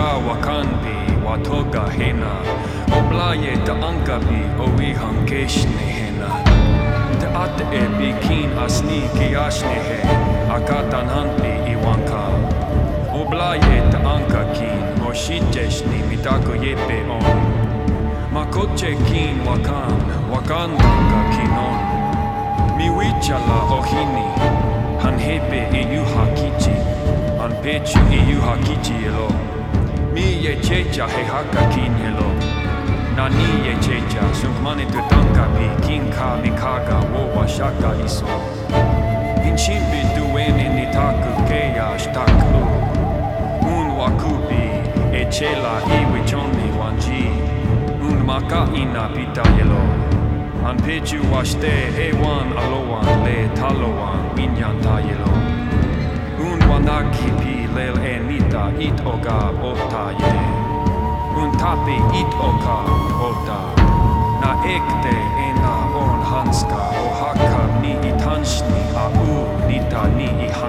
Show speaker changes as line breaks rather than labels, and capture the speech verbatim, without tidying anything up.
ka wakanbi watoga hena Oblaye ta ankabi owihan keshne hena Te ate e bikin asni kiashne he Akatan hanpi iwanka Oblaye ta ankakin Moshiteshni mitako yepe on Makoche kin wakan Wakandaka kinon Miwichala ohini Hanhepe iyuha kichi Anpechu iyuha kichi elo Mi ye checha he haka kin elo Nani ye checha Sunkmane tutanka pi kinka mikaga wo washaka iso Inchimbi duene nitaku keya shtaku Un wakubi echela iwichoni wanji Un maka ina pita yelo Anpechu washte ewan alowan le talowan winyanta yelo Un wanaki pi lel enita it oga ota ye Un tapi it oka ota Na ekte ena on hanska o haka ni itanshni a u nita ni iha